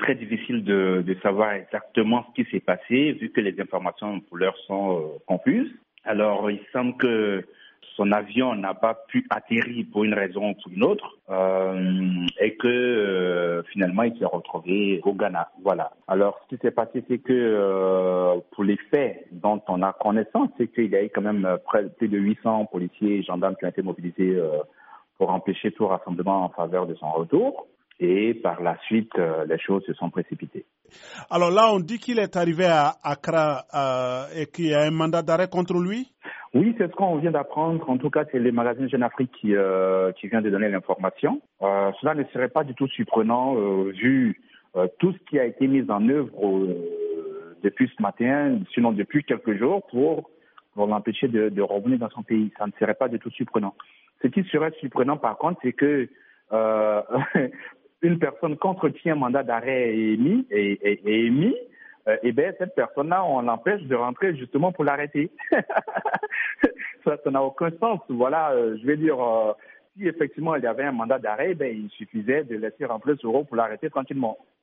très difficile de savoir exactement ce qui s'est passé, vu que les informations pour l'heure sont confuses. Alors, il semble que son avion n'a pas pu atterrir pour une raison ou pour une autre, et que finalement il s'est retrouvé au Ghana. Voilà. Alors, ce qui s'est passé, c'est que pour les faits dont on a connaissance, c'est qu'il y a eu quand même plus de 800 policiers et gendarmes qui ont été mobilisés pour empêcher tout rassemblement en faveur de son retour. Et par la suite, les choses se sont précipitées. Alors là, on dit qu'il est arrivé à Accra et qu'il y a un mandat d'arrêt contre lui? Oui, c'est ce qu'on vient d'apprendre. En tout cas, c'est le magazine Jeune Afrique qui vient de donner l'information. Cela ne serait pas du tout surprenant vu tout ce qui a été mis en œuvre depuis ce matin, sinon depuis quelques jours, pour l'empêcher de revenir dans son pays. Ça ne serait pas du tout surprenant. Ce qui serait surprenant, par contre, c'est que une personne contre qui un mandat d'arrêt est émis, et bien cette personne-là, on l'empêche de rentrer justement pour l'arrêter. Ça n'a aucun sens. Voilà, je vais dire, si effectivement il y avait un mandat d'arrêt, ben il suffisait de laisser rentrer ce rôle pour l'arrêter tranquillement.